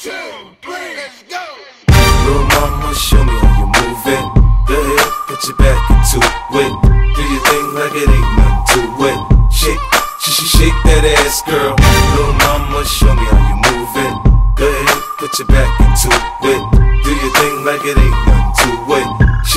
2, 3, let's go. Little mama, show me how you move it. Go ahead, put your back into it. Do your thing like it ain't nothing to it. Shake that ass, girl. Little mama, show me how you move it. Go ahead, put your back into it. Do your thing like it ain't nothing to it.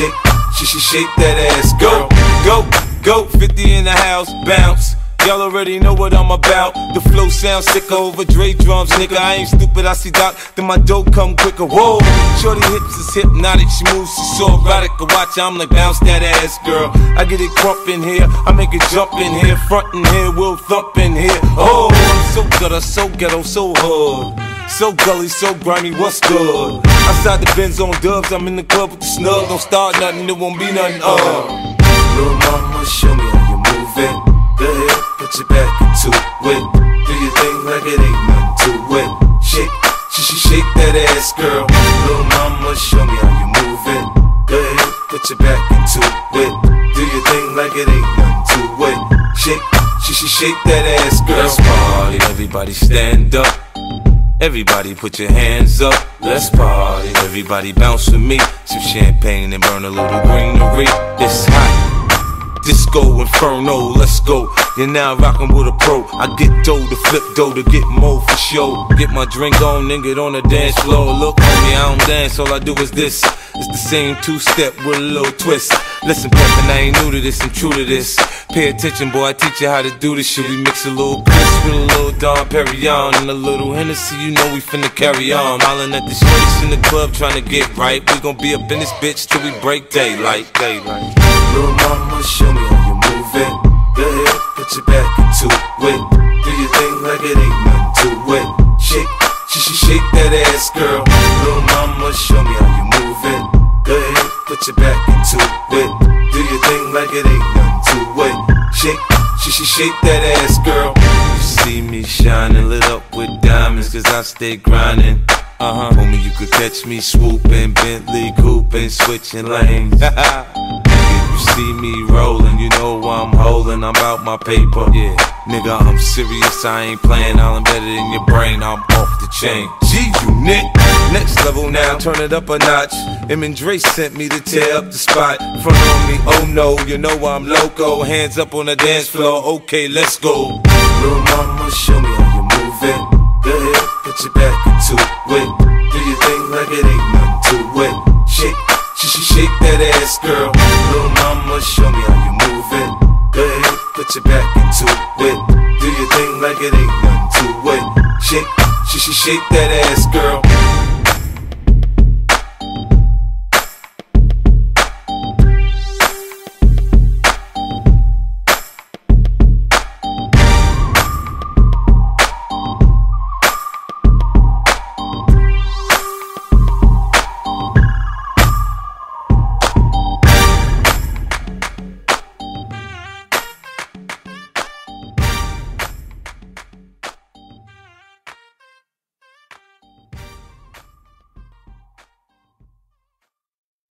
Shake that ass, girl. Go, 50 in the house, bounce. Y'all already know what I'm about. The flow sounds sicker over Dre drums, nigga. I ain't stupid, I see Doc, then my dope come quicker. Whoa, shorty hips is hypnotic, she moves, she's so erotic. I watch her, I'm like, bounce that ass, girl. I get it crump in here, I make it jump in here, front in here, we'll thump in here. Oh, I'm so gutter, so ghetto, so hood. So gully, so grimy, what's good? Outside the Benz on dubs, I'm in the club with the snug. Don't start nothing, it won't be nothing, Little mama, show me how you move it. Go ahead, put your back into it. Do your thing like it ain't nothing to it. Shake that ass, girl. Little mama, show me how you move it. Go ahead, put your back into it. Do your thing like it ain't nothing to it. Shake that ass, girl. Let's party, everybody stand up. Everybody put your hands up. Let's party, everybody bounce with me. Some champagne and burn a little greenery. It's hot. Disco Inferno, let's go. You're now rockin' with a pro. I get dough to flip dough to get more for show. Get my drink on and get on the dance floor. Look, homie, I don't dance, all I do is this. It's the same two-step with a little twist. Listen, Peppin', I ain't new to this, I'm true to this. Pay attention, boy, I teach you how to do this shit. We mix a little Chris with a little Dom Perignon and a little Hennessy, you know we finna carry on. Hollin' at the shorties in the club tryna get right. We gon' be up in this bitch till we break daylight. Little mama, show me how you move it. Go ahead, put your back into it. Do your thing like it ain't nothing to it. Shake that ass, girl. Little mama, show me how you move it. Go ahead, put your back into it. Do your thing like it ain't nothing to it. Shake that ass, girl. You see me shining, lit up with diamonds, cause I stay grinding. Homie, you could catch me swooping, Bentley cooping, switching lanes. You see me rolling, you know I'm holding, I'm out my paper. Yeah, nigga, I'm serious, I ain't playing, I'm better than your brain, I'm off the chain. G-Unit, next level now, turn it up a notch. Em and Dre sent me to tear up the spot. Front on me, oh no, you know I'm loco. Hands up on the dance floor, okay, let's go. Little mama, show me how you move it. Go ahead, put your back into it. Do your thing like it ain't nothing to it. Shake that ass, girl. Little mama, show me how you move it. Go ahead, put your back into it. Do your thing like it ain't nothing to it. Shake that ass, girl.